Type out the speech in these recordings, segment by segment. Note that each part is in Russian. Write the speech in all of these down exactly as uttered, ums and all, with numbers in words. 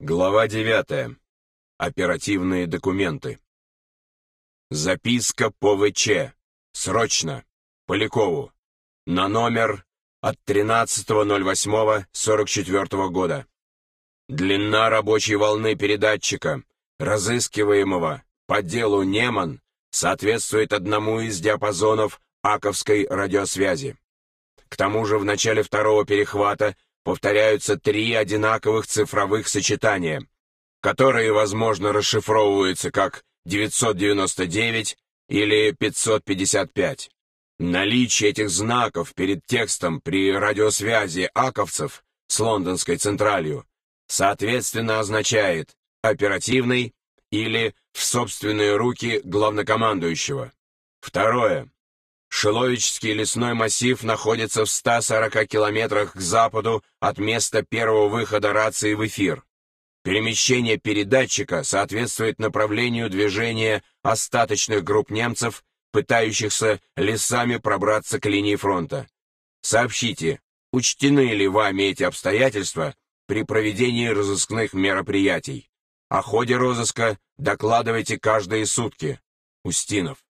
Глава девятая. Оперативные документы. Записка по ВЧ. Срочно. Полякову. На номер от тринадцатого ноль восьмого сорок четвёртого года. Длина рабочей волны передатчика, разыскиваемого по делу Неман, соответствует одному из диапазонов аковской радиосвязи. К тому же в начале второго перехвата повторяются три одинаковых цифровых сочетания, которые, возможно, расшифровываются как девятьсот девяносто девять или пятьсот пятьдесят пять. Наличие этих знаков перед текстом при радиосвязи аковцев с лондонской централью соответственно означает «оперативный» или «в собственные руки главнокомандующего». Второе. Шиловичский лесной массив находится в ста сорока километрах к западу от места первого выхода рации в эфир. Перемещение передатчика соответствует направлению движения остаточных групп немцев, пытающихся лесами пробраться к линии фронта. Сообщите, учтены ли вами эти обстоятельства при проведении разыскных мероприятий. О ходе розыска докладывайте каждые сутки. Устинов.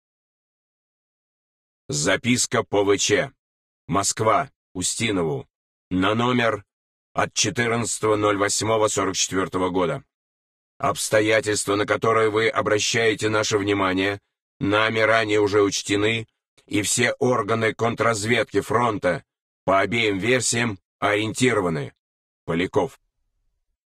Записка по ВЧ. Москва. Устинову. На номер от четырнадцатого ноль восьмого сорок четвёртого года. Обстоятельства, на которые вы обращаете наше внимание, нами ранее уже учтены, и все органы контрразведки фронта по обеим версиям ориентированы. Поляков.